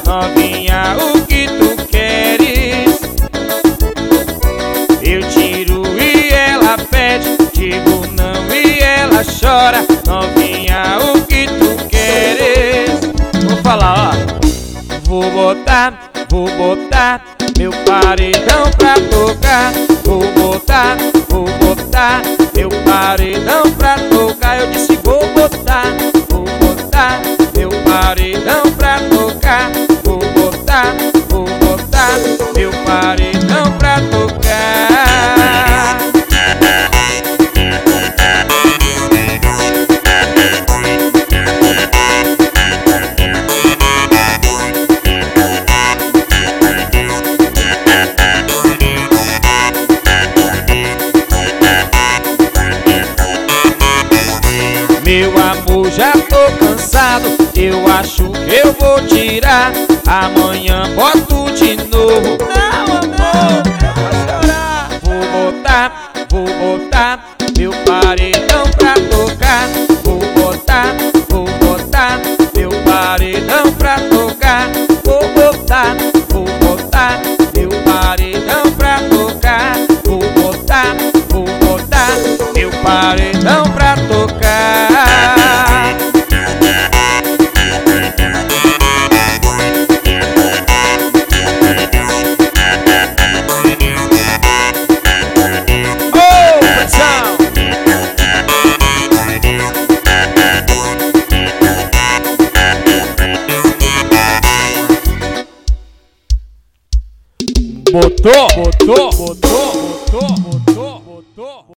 novinha, o que tu queres? Eu tiro e ela pede, digo não e ela chora. Novinha, o que tu queres? Vou falar, ó. Vou botar meu paredão pra tocar. Vou botar meu paredão pra tocar. Eu disse vou botar meu paredão pra tocar. Vou botar meu paredão pra tocar. Meu amor, já tô cansado, eu acho que eu vou tirar. Amanhã boto de novo. Não, amor, eu vou chorar. Vou botar meu paredão pra tocar. Vou botar meu paredão pra tocar. Vou botar meu paredão pra tocar. Vou botar meu paredão pra tocar. Botou.